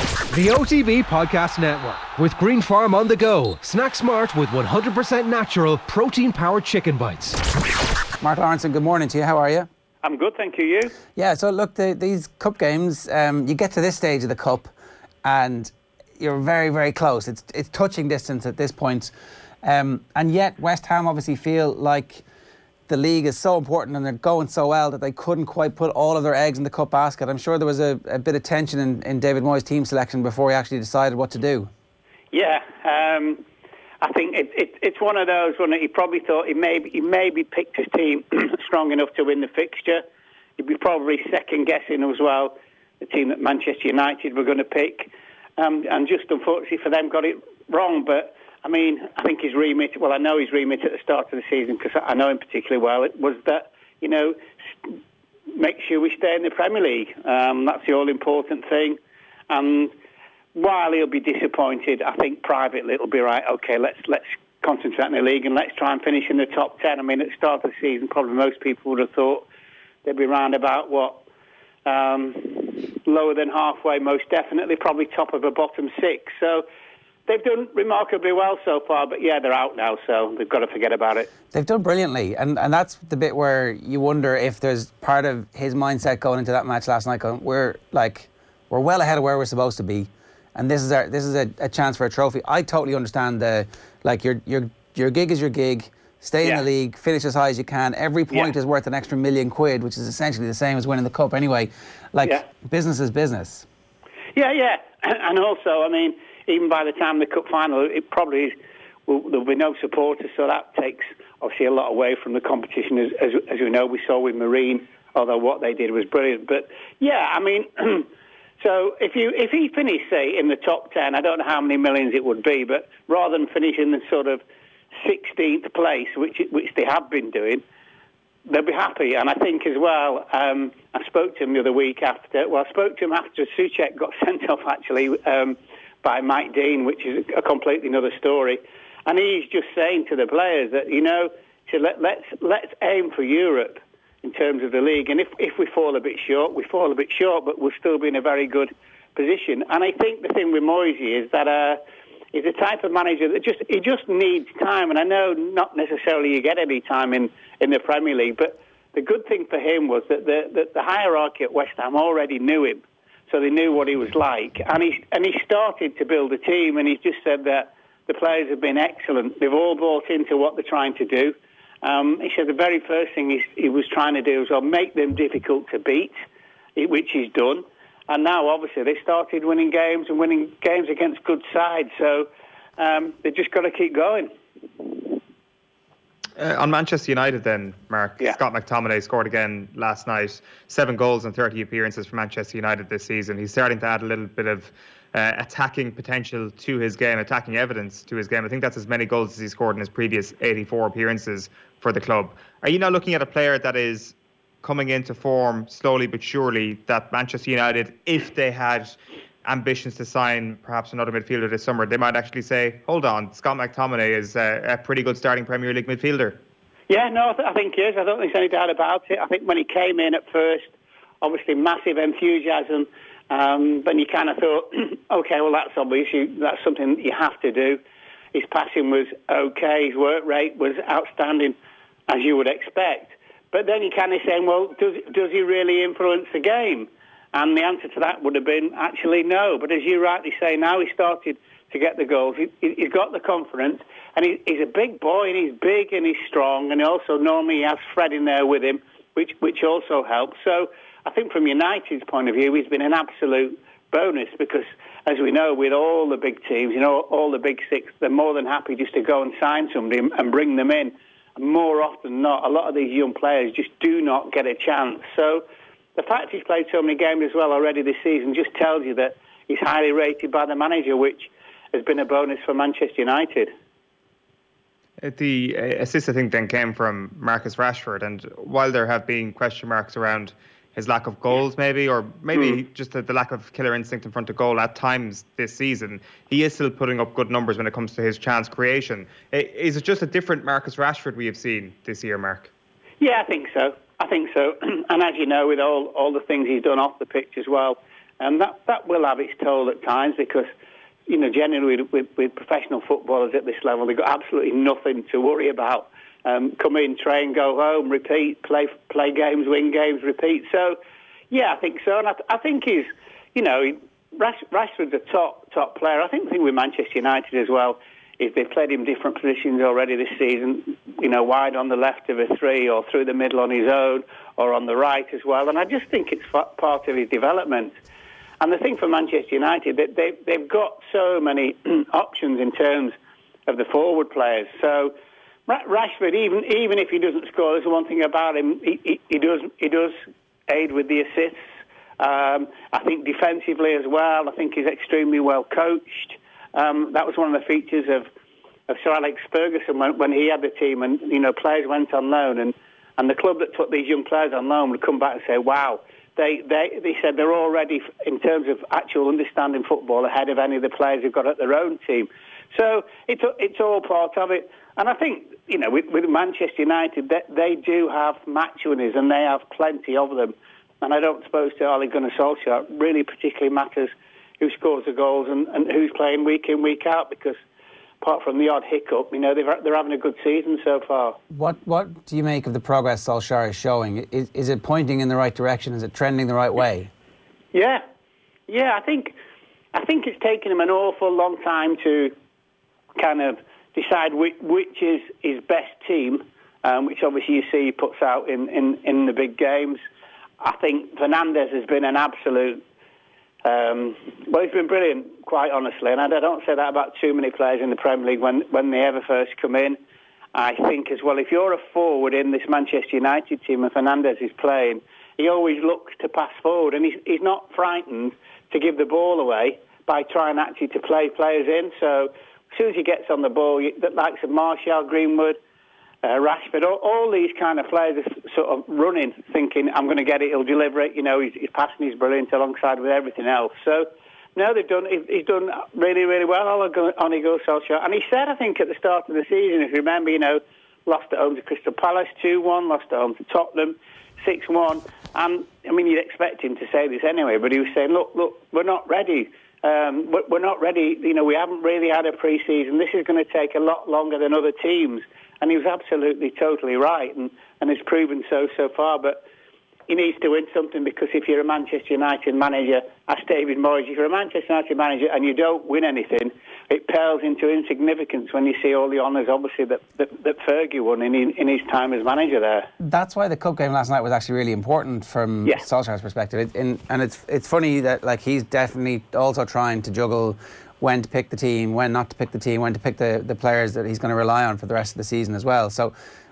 The OTB Podcast Network with Green Farm on the go. Snack smart with 100% natural protein-powered chicken bites. Mark Lawrenson, good morning to you. How are you? I'm good, thank you. You? Yeah, so look, these cup games, you get to this stage of the cup and you're very, very close. It's touching distance at this point. And yet West Ham obviously feel like the league is so important and they're going so well that they couldn't quite put all of their eggs in the cup basket. I'm sure there was a bit of tension in David Moyes' team selection before he actually decided what to do. Yeah, I think it's one of those when he probably thought he maybe picked his team strong enough to win the fixture. He'd be probably second guessing as well the team that Manchester United were going to pick, and just unfortunately for them got it wrong. But I mean, I think his remit, well, I know his remit at the start of the season because I know him particularly well, it was that, make sure we stay in the Premier League. That's the all-important thing. And while he'll be disappointed, I think privately it'll be right, OK, let's concentrate on the league and let's try and finish in the top 10. I mean, at the start of the season, probably most people would have thought they'd be round about, lower than halfway, most definitely, probably top of a bottom six. So they've done remarkably well so far, but yeah, they're out now, so they've got to forget about it. They've done brilliantly, and that's the bit where you wonder if there's part of his mindset going into that match last night going, we're well ahead of where we're supposed to be, and this is a chance for a trophy. I totally understand your gig is your gig. Stay in the league, finish as high as you can. Every point is worth an extra £1 million, which is essentially the same as winning the cup anyway. Business is business. Yeah, and also, I mean, even by the time the cup final, it probably there'll be no supporters, so that takes obviously a lot away from the competition, as we know. We saw with Marine, although what they did was brilliant. But yeah, I mean, so if he finished, say, in the top 10, I don't know how many millions it would be, but rather than finish in the sort of 16th place, which they have been doing, they'll be happy. And I think as well, I spoke to him the other week after. Well, I spoke to him after Souček got sent off actually by Mike Dean, which is a completely another story. And he's just saying to the players that let's aim for Europe in terms of the league. And if we fall a bit short, we fall a bit short, but we'll still be in a very good position. And I think the thing with Moyes is that he's the type of manager that just needs time. And I know not necessarily you get any time in the Premier League, but the good thing for him was that the hierarchy at West Ham already knew him, so they knew what he was like. And he started to build a team, and he's just said that the players have been excellent. They've all bought into what they're trying to do. He said the very first thing he was trying to do was make them difficult to beat, which he's done. And now, obviously, they started winning games against good sides. So they've just got to keep going. On Manchester United then, Mark, Scott McTominay scored again last night. 7 goals and 30 appearances for Manchester United this season. He's starting to add a little bit of attacking potential to his game, attacking evidence to his game. I think that's as many goals as he scored in his previous 84 appearances for the club. Are you now looking at a player that is coming into form slowly but surely, that Manchester United, if they had ambitions to sign perhaps another midfielder this summer, they might actually say, hold on, Scott McTominay is a pretty good starting Premier League midfielder? Yeah, no, I think he is. I don't think there's any doubt about it. I think when he came in at first, obviously massive enthusiasm, then you kind of thought, OK, well, that's obviously, that's something you have to do. His passing was OK, his work rate was outstanding, as you would expect. But then you kind of saying, well, does he really influence the game? And the answer to that would have been actually no. But as you rightly say, now he started to get the goals. He's got the confidence, and he's a big boy, and he's big and he's strong, and also normally he has Fred in there with him, which also helps. So I think from United's point of view, he's been an absolute bonus because, as we know, with all the big teams, all the big six, they're more than happy just to go and sign somebody and bring them in. More often than not, a lot of these young players just do not get a chance. So the fact he's played so many games as well already this season just tells you that he's highly rated by the manager, which has been a bonus for Manchester United. The assist, I think, then came from Marcus Rashford, and while there have been question marks around his lack of goals or maybe just the lack of killer instinct in front of goal at times this season, he is still putting up good numbers when it comes to his chance creation. Is it just a different Marcus Rashford we have seen this year, Mark? Yeah, I think so. And as you know, with all the things he's done off the pitch as well, And that will have its toll at times because, generally with professional footballers at this level, they've got absolutely nothing to worry about. Come in, train, go home, repeat, play games, win games, repeat. So, yeah, I think so. And I think he's, Rashford's a top player. I think with Manchester United as well, if they've played him different positions already this season, wide on the left of a three or through the middle on his own or on the right as well. And I just think it's part of his development. And the thing for Manchester United, they've got so many options in terms of the forward players. So Rashford, even if he doesn't score, there's one thing about him, he does aid with the assists. I think defensively as well, I think he's extremely well coached. That was one of the features of Sir Alex Ferguson when he had the team and, players went on loan and the club that took these young players on loan would come back and say, wow, they said they're already, in terms of actual understanding football, ahead of any of the players who've got at their own team. So it's all part of it. And I think, with Manchester United, they do have match winners and they have plenty of them. And I don't suppose to Ole Gunnar Solskjaer really particularly matters who scores the goals and who's playing week in, week out, because apart from the odd hiccup, they're having a good season so far. What do you make of the progress Solskjaer is showing? Is it pointing in the right direction? Is it trending the right way? Yeah, I think it's taken him an awful long time to kind of decide which is his best team, which obviously you see he puts out in the big games. I think Fernandes has been an absolute... he's been brilliant, quite honestly, and I don't say that about too many players in the Premier League when they ever first come in. I think as well, if you're a forward in this Manchester United team and Fernandes is playing, he always looks to pass forward, and he's not frightened to give the ball away by trying actually to play players in. So as soon as he gets on the ball, the likes of Martial, Greenwood, Rashford, all these kind of players are sort of running, thinking, I'm going to get it, he'll deliver it. His passing is brilliant alongside with everything else. So, no, he's done really, really well, Ole Gunnar Solskjaer. And he said, I think, at the start of the season, if you remember, lost at home to Crystal Palace 2-1, lost at home to Tottenham 6-1. And, you'd expect him to say this anyway, but he was saying, look, we're not ready. We're not ready. We haven't really had a pre-season. This is going to take a lot longer than other teams. And he was absolutely, totally right, and has proven so far. But he needs to win something, because if you're a Manchester United manager, as David Moyes, if you're a Manchester United manager and you don't win anything, it pales into insignificance when you see all the honours, obviously, that Fergie won in his time as manager there. That's why the cup game last night was actually really important from Solskjaer's perspective. And it's funny that he's definitely also trying to juggle when to pick the team, when not to pick the team, when to pick the players that he's going to rely on for the rest of the season as well. So,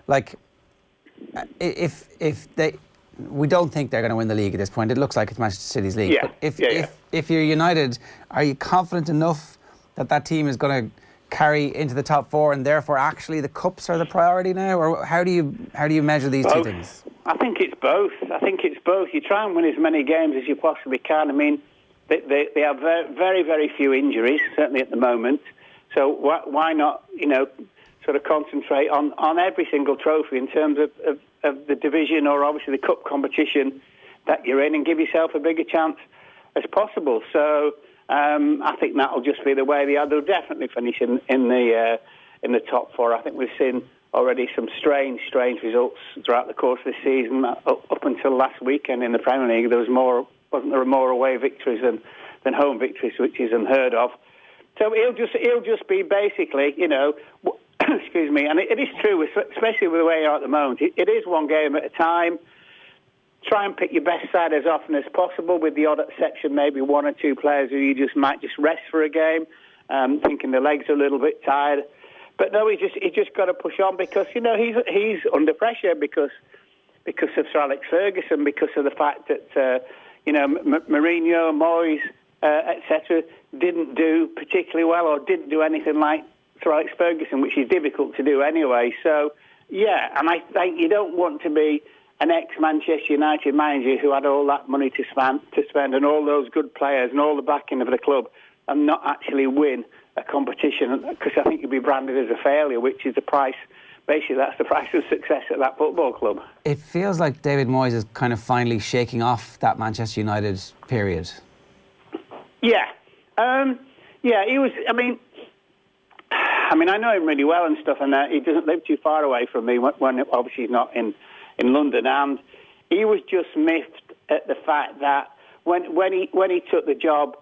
we don't think they're going to win the league at this point. It looks like it's Manchester City's league. Yeah. But if you're United, are you confident enough that team is going to carry into the top four, and therefore actually the cups are the priority now? Or how do you measure these two things? I think it's both. You try and win as many games as you possibly can. They have very, very few injuries, certainly at the moment. So why not, sort of concentrate on every single trophy in terms of the division or obviously the cup competition that you're in, and give yourself a bigger chance as possible. So I think that'll just be the way they are. They'll definitely finish in the top four. I think we've seen already some strange results throughout the course of the season. Up until last weekend in the Premier League, wasn't there more away victories than home victories, which is unheard of. So he'll just be basically, excuse me, and it is true, especially with the way you are at the moment. It is one game at a time. Try and pick your best side as often as possible, with the odd exception, maybe one or two players who you might just rest for a game, thinking the legs are a little bit tired. But no, he just got to push on, because he's under pressure because of Sir Alex Ferguson, because of the fact that Mourinho, Moyes, etc. didn't do particularly well, or didn't do anything like Sir Alex Ferguson, which is difficult to do anyway. So, yeah, and I think you don't want to be an ex-Manchester United manager who had all that money to spend and all those good players and all the backing of the club, and not actually win a competition, because I think you'd be branded as a failure, which is the price. Basically, that's the price of success at that football club. It feels like David Moyes is kind of finally shaking off that Manchester United period. Yeah. He was. I mean, I know him really well and stuff, and he doesn't live too far away from me. When obviously he's not in London, and he was just miffed at the fact that when he took the job,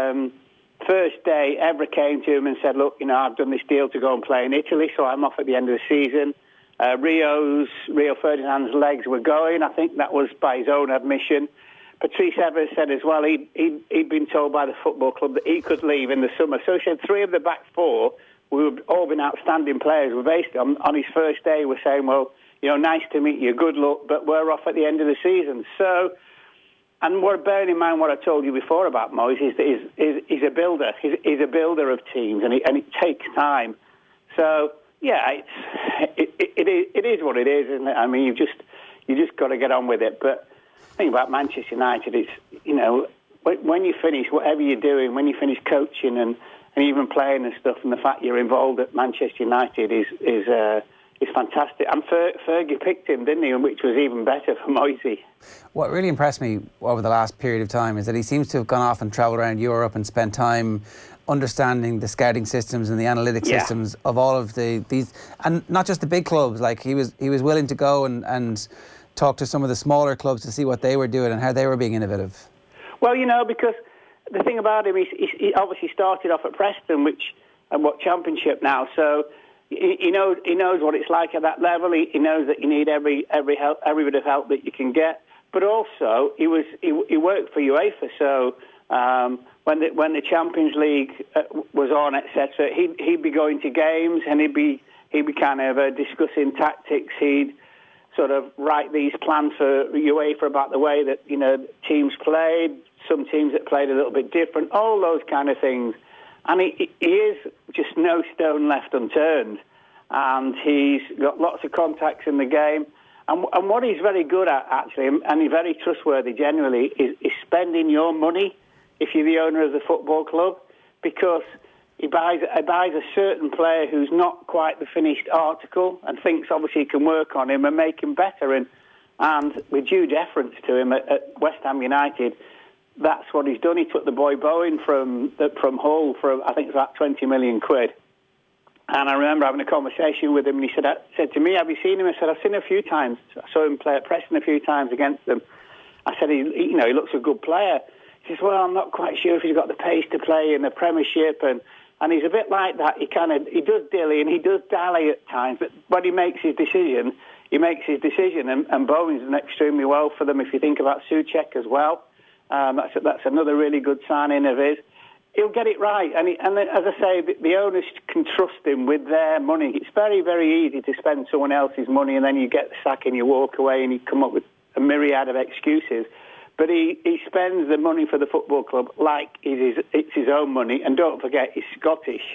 first day, Evra came to him and said, "Look, I've done this deal to go and play in Italy, so I'm off at the end of the season." Rio Ferdinand's legs were going. I think that was by his own admission. Patrice Evra said as well he'd been told by the football club that he could leave in the summer. So he said 3 of the back 4, who've all been outstanding players, were basically on his first day were saying, well, nice to meet you, good luck, but we're off at the end of the season. So, and bearing in mind what I told you before about Moyes, is that he's a builder. He's a builder of teams, and it takes time. So, yeah, it is what it is, isn't it? I mean, you just got to get on with it. But the thing about Manchester United is, when you finish whatever you're doing, when you finish coaching and even playing and stuff, and the fact you're involved at Manchester United is fantastic. And Fergie picked him, didn't he? Which was even better for Moisey. What really impressed me over the last period of time is that he seems to have gone off and travelled around Europe and spent time understanding the scouting systems and the analytic systems of all of these, and not just the big clubs. Like he was willing to go and talk to some of the smaller clubs to see what they were doing and how they were being innovative. Well, because the thing about him is he obviously started off at Preston, what Championship now, so he knows what it's like at that level. He knows that you need every bit of help that you can get. But also he worked for UEFA, so when the Champions League was on, etc., he'd be going to games and he'd be kind of discussing tactics. He'd sort of write these plans for UEFA about the way that teams played, some teams that played a little bit different, all those kind of things. And he is just no stone left unturned, and he's got lots of contacts in the game. And what he's very good at, actually, and he's very trustworthy generally, is spending your money if you're the owner of the football club, because he buys a certain player who's not quite the finished article and thinks obviously he can work on him and make him better. And with due deference to him at West Ham United, that's what he's done. He took the boy Bowen from Hull for, I think it was about 20 million quid. And I remember having a conversation with him, and he said to me, "Have you seen him?" I said, "I've seen him a few times. I saw him play at Preston a few times against them." I said, "He looks a good player." He says, "Well, I'm not quite sure if he's got the pace to play in the Premiership," and he's a bit like that. He does dilly and he does dally at times, but when he makes his decision, and Bowen's done extremely well for them. If you think about Souček as well, that's another really good signing of his. He'll get it right, and as I say, the owners can trust him with their money. It's very, very easy to spend someone else's money, and then you get the sack and you walk away, and you come up with a myriad of excuses. But he spends the money for the football club like it's his own money, and don't forget, he's Scottish.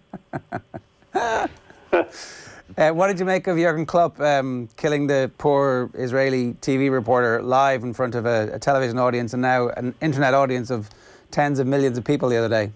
What did you make of Jurgen Klopp killing the poor Israeli TV reporter live in front of a television audience and now an internet audience of tens of millions of people the other day?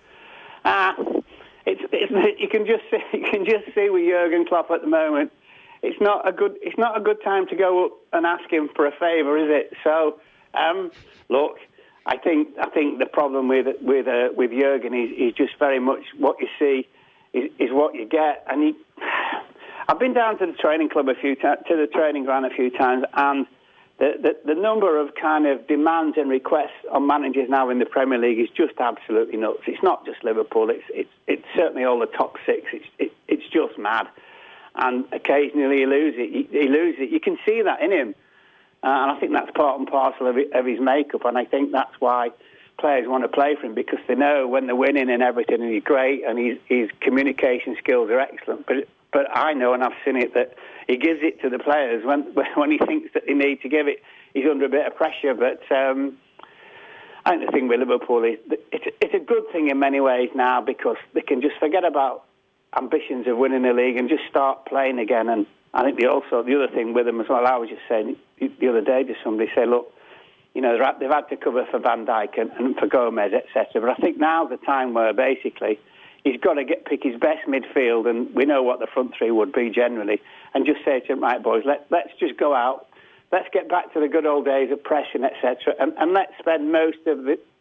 You can just see with Jurgen Klopp at the moment. It's not a good time to go up and ask him for a favour, is it? So, look, I think the problem with Jurgen is just very much what you see is what you get. And I've been down to the training club to the training ground a few times, and the number of kind of demands and requests on managers now in the Premier League is just absolutely nuts. It's not just Liverpool. It's certainly all the top 6. It's just mad. And occasionally he loses it. You can see that in him. And I think that's part and parcel of his makeup. And I think that's why players want to play for him, because they know when they're winning and everything, and he's great, and his communication skills are excellent. But I know, and I've seen it, that he gives it to the players when he thinks that they need to give it. He's under a bit of pressure. But I think the thing with Liverpool is it's a good thing in many ways now, because they can just forget about ambitions of winning the league and just start playing again. And I think the other thing with them as well, I was just saying the other day to somebody, say, look, they've had to cover for Van Dijk and for Gomez, etc. But I think now's the time where basically he's got to pick his best midfield, and we know what the front three would be generally, and just say to him, right, boys, let's just go out, let's get back to the good old days of pressing, etc., and let's spend most of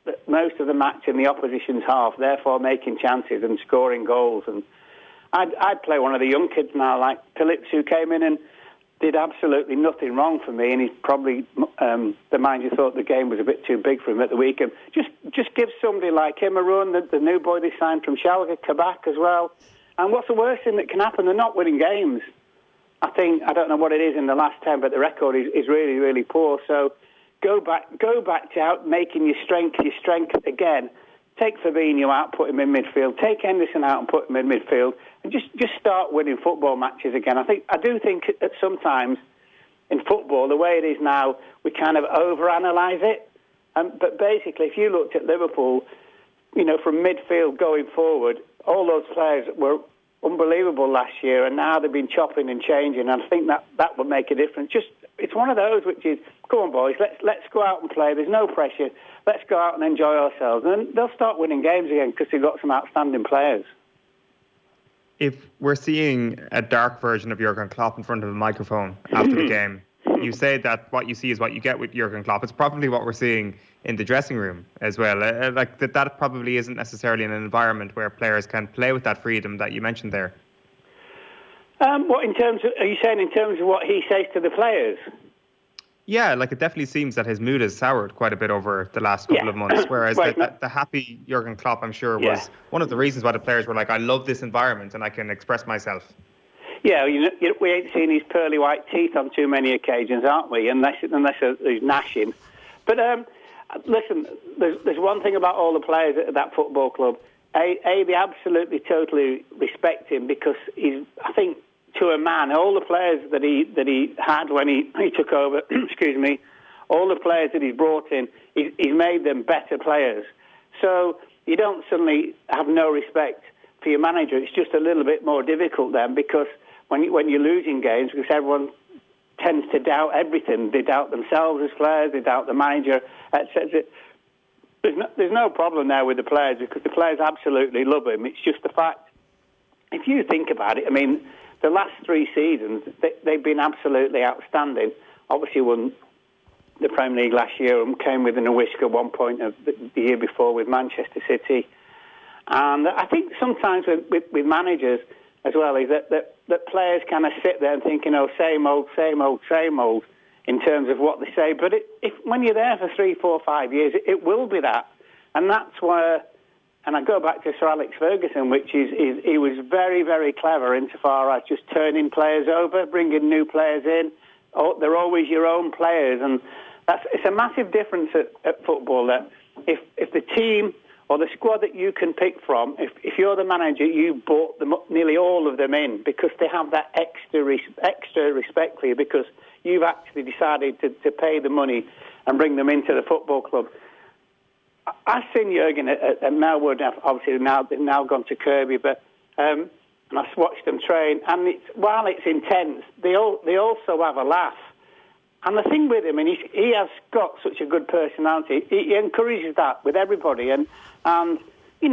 most of the match in the opposition's half, therefore making chances and scoring goals. And I'd play one of the young kids now, like Phillips, who came in and did absolutely nothing wrong for me, and he's probably the manager thought the game was a bit too big for him at the weekend. Just give somebody like him a run. The new boy they signed from Schalke, Kabak as well. And what's the worst thing that can happen? They're not winning games. I don't know what it is in the last 10, but the record is really, really poor. So go back to out making your strength again. Take Fabinho out, put him in midfield. Take Henderson out and put him in midfield, and just start winning football matches again. I do think that sometimes in football, the way it is now, we kind of overanalyze it. But basically, if you looked at Liverpool, from midfield going forward, all those players were unbelievable last year, and now they've been chopping and changing, and I think that would make a difference. It's one of those which is, come on boys, let's go out and play. There's no pressure. Let's go out and enjoy ourselves. And they'll start winning games again because they've got some outstanding players. If we're seeing a dark version of Jurgen Klopp in front of a microphone after the game, you say that what you see is what you get with Jurgen Klopp. It's probably what we're seeing in the dressing room as well. That probably isn't necessarily in an environment where players can play with that freedom that you mentioned there. Are you saying in terms of what he says to the players? Yeah, it definitely seems that his mood has soured quite a bit over the last couple of months, whereas the happy Jurgen Klopp, I'm sure, was one of the reasons why the players were like, I love this environment and I can express myself. Yeah, we ain't seen his pearly white teeth on too many occasions, aren't we? Unless he's gnashing. But listen, there's one thing about all the players at that football club. They absolutely, totally respect him because I think, to a man, all the players that he had when he took over, excuse me, all the players that he's brought in, he's made them better players. So you don't suddenly have no respect for your manager. It's just a little bit more difficult then, because when you're losing games, because everyone tends to doubt everything. They doubt themselves as players, they doubt the manager, etc. There's no problem there with the players because the players absolutely love him. It's just the fact, if you think about it, I mean, the last 3 seasons, they've been absolutely outstanding. Obviously won the Premier League last year and came within a whisk at one point of the year before with Manchester City. And I think sometimes with managers as well is that players kind of sit there and think, same old, same old, same old in terms of what they say. But when you're there for 3, 4, 5 years, it will be that. And that's where... And I go back to Sir Alex Ferguson, which is he was very, very clever insofar as just turning players over, bringing new players in. They're always your own players, and it's a massive difference at football. That if the team or the squad that you can pick from, if you're the manager, you bought nearly all of them in because they have that extra respect for you because you've actually decided to pay the money and bring them into the football club. I've seen Jurgen at Melwood. Obviously, they've now gone to Kirby, but and I've watched them train. And while it's intense, they also have a laugh. And the thing with him, and he has got such a good personality. He encourages that with everybody. And you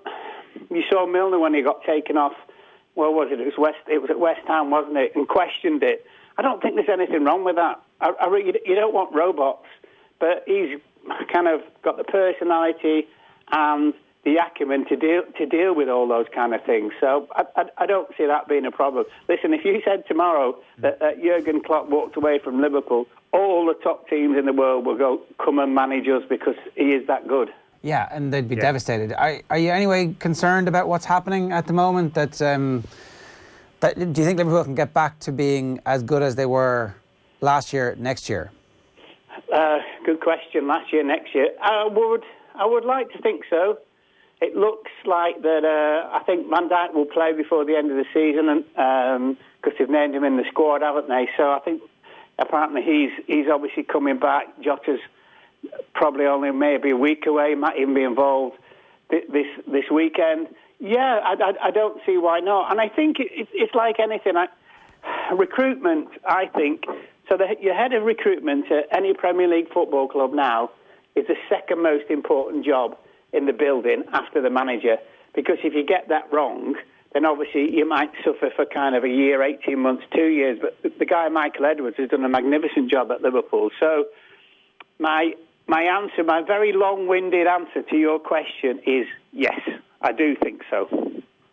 saw Milner when he got taken off. Where was it? It was at West Ham, wasn't it? And questioned it. I don't think there's anything wrong with that. You don't want robots, but he's kind of got the personality and the acumen to deal with all those kind of things. So I don't see that being a problem. Listen, if you said tomorrow that Jurgen Klopp walked away from Liverpool, all the top teams in the world will come and manage us because he is that good. Yeah, and they'd be devastated. Are you anyway concerned about what's happening at the moment? That do you think Liverpool can get back to being as good as they were last year, next year? Good question. Last year, next year, I would like to think so. It looks like that. I think Van Dijk will play before the end of the season, and because they've named him in the squad, haven't they? So I think apparently he's obviously coming back. Jota's probably only maybe a week away. Might even be involved this weekend. Yeah, I don't see why not. And I think it's like anything. Recruitment, I think. So your head of recruitment at any Premier League football club now is the second most important job in the building after the manager. Because if you get that wrong, then obviously you might suffer for kind of a year, 18 months, 2 years. But the guy, Michael Edwards, has done a magnificent job at Liverpool. So my My answer, my very long-winded answer to your question is yes, I do think so.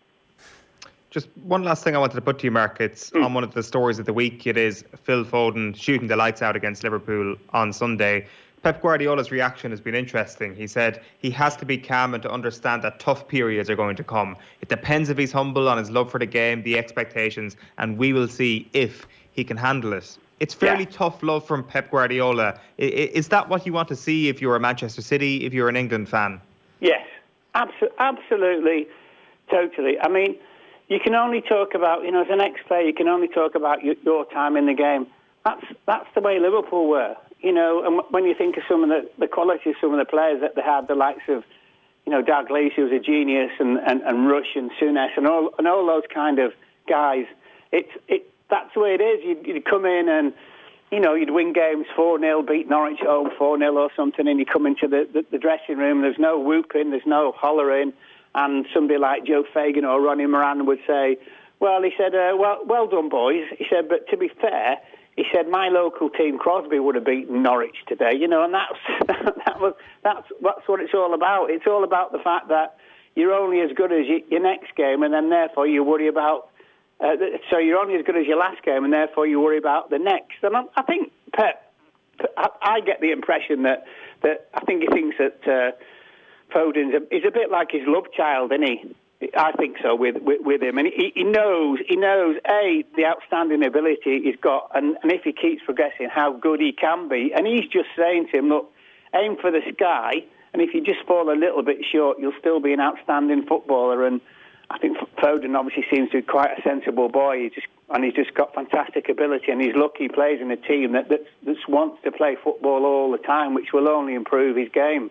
Just one last thing I wanted to put to you, Mark. It's on one of the stories of the week. It is Phil Foden shooting the lights out against Liverpool on Sunday. Pep Guardiola's reaction has been interesting. He said he has to be calm and to understand that tough periods are going to come. It depends if he's humble on his love for the game, the expectations, and we will see if he can handle it. It's fairly tough love from Pep Guardiola. Is that what you want to see if you're a Manchester City, if you're an England fan? Yes, absolutely, totally. I mean, you can only talk about, as an ex-player, you can only talk about your time in the game. That's the way Liverpool were, and when you think of some of the quality of some of the players that they had, the likes of, Dalglish, who was a genius, and Rush and Souness and all those kind of guys, that's the way it is. You'd come in and, you'd win games 4-0, beat Norwich at home 4-0 or something, and you come into the dressing room, there's no whooping, there's no hollering, and somebody like Joe Fagan or Ronnie Moran would say, well, he said, well done, boys. He said, but to be fair, he said, my local team, Crosby, would have beaten Norwich today, and that's what it's all about. It's all about the fact that you're only as good as your next game, and then therefore you worry about. So you're only as good as your last game, and therefore you worry about the next. And I think Pep, I get the impression that I think he thinks that Foden's is a bit like his love child, isn't he? I think so with him, and he knows the outstanding ability he's got, and if he keeps progressing, how good he can be. And he's just saying to him, look, aim for the sky, and if you just fall a little bit short, you'll still be an outstanding footballer. And I think Foden obviously seems to be quite a sensible boy. He's just got fantastic ability, and he's lucky he plays in a team that wants to play football all the time, which will only improve his game.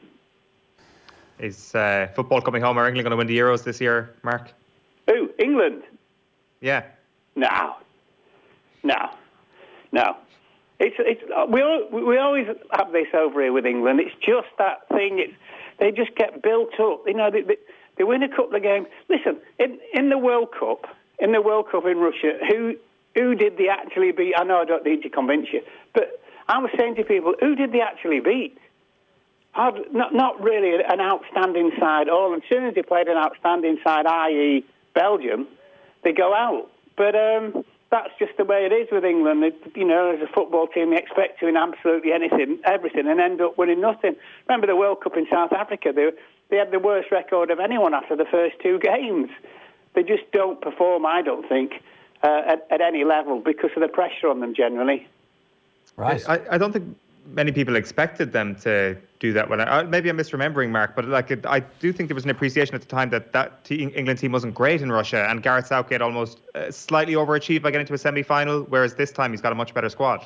Is football coming home? Are England going to win the Euros this year, Mark? Who? England? Yeah. No. We always have this over here with England. It's just that thing. They just get built up. They win a couple of games. Listen, in the World Cup in Russia, who did they actually beat? I know I don't need to convince you, but I was saying to people, who did they actually beat? Not really an outstanding side. All as soon as they played an outstanding side, i.e. Belgium, they go out. But that's just the way it is with England. As a football team, they expect to win absolutely everything, and end up winning nothing. Remember the World Cup in South Africa? They had the worst record of anyone after the first two games. They just don't perform, I don't think, at any level because of the pressure on them generally. Right. I don't think many people expected them to do that well. Maybe I'm misremembering, Mark, but I do think there was an appreciation at the time that England team wasn't great in Russia, and Gareth Southgate almost slightly overachieved by getting to a semi-final, whereas this time he's got a much better squad.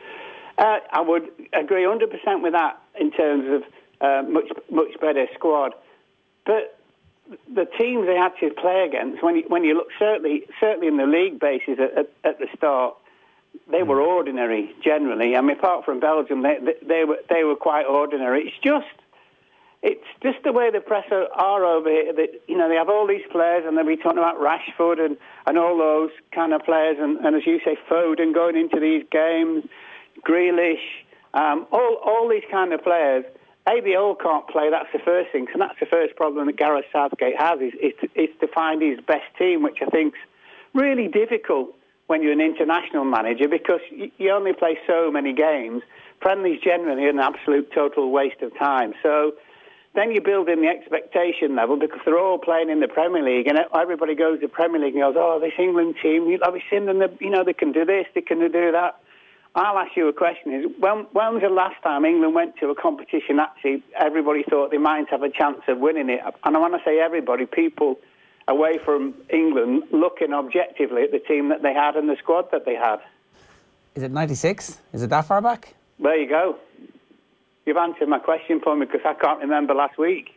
I would agree 100% with that in terms of much better squad. But the teams they had to play against, when you look certainly in the league basis at the start, they were ordinary generally. I mean, apart from Belgium, they were quite ordinary. It's just the way the press are over here. That they have all these players, and they'll be talking about Rashford and all those kind of players, and as you say, Foden going into these games, Grealish, all these kind of players. They all can't play. That's the first thing, and that's the first problem that Gareth Southgate has is to find his best team, which I think's really difficult when you're an international manager, because you only play so many games. Friendlies generally are an absolute total waste of time. So then you build in the expectation level, because they're all playing in the Premier League, and everybody goes to the Premier League and goes, oh, this England team, have you seen them? They can do this, they can do that. I'll ask you a question. When was the last time England went to a competition actually everybody thought they might have a chance of winning it? And I want to say everybody, people away from England looking objectively at the team that they had and the squad that they had. Is it 96? Is it that far back? There you go. You've answered my question for me, because I can't remember last week.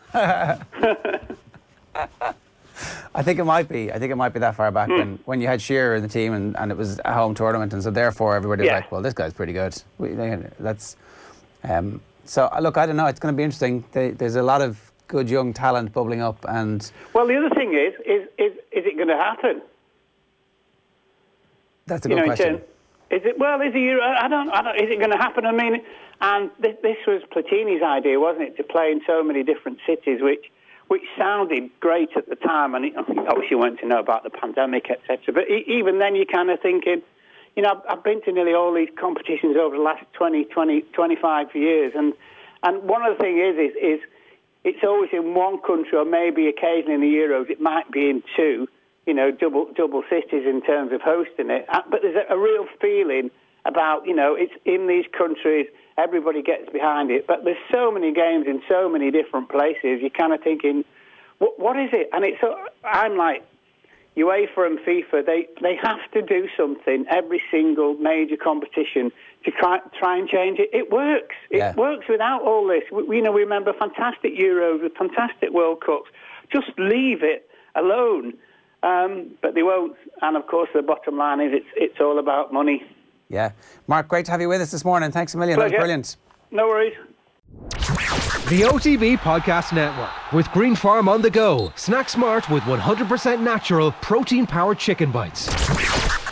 I think it might be that far back when you had Shearer in the team and it was a home tournament, and so therefore everybody was like, well, this guy's pretty good. So look, I don't know. It's going to be interesting. There's a lot of good young talent bubbling up, and well, the other thing is it going to happen? That's a good question. Is it? Well, is he? I don't. Is it going to happen? I mean, and this was Platini's idea, wasn't it, to play in so many different cities, which sounded great at the time, and obviously went to know about the pandemic, etc. But even then, you're kind of thinking, you know, I've been to nearly all these competitions over the last 25 years, and one of the things is it's always in one country, or maybe occasionally in the Euros, it might be in two. You know, double cities in terms of hosting it. But there's a real feeling about, you know, it's in these countries, everybody gets behind it. But there's so many games in so many different places, you're kind of thinking, what is it? And I'm like, UEFA and FIFA, they have to do something every single major competition to try and change it. It works. It works without all this. We remember fantastic Euros with fantastic World Cups. Just leave it alone. But they won't. And of course, the bottom line is it's all about money. Yeah. Mark, great to have you with us this morning. Thanks a million. Pleasure. That was brilliant. No worries. The OTB Podcast Network with Green Farm on the go. Snack smart with 100% natural protein-powered chicken bites.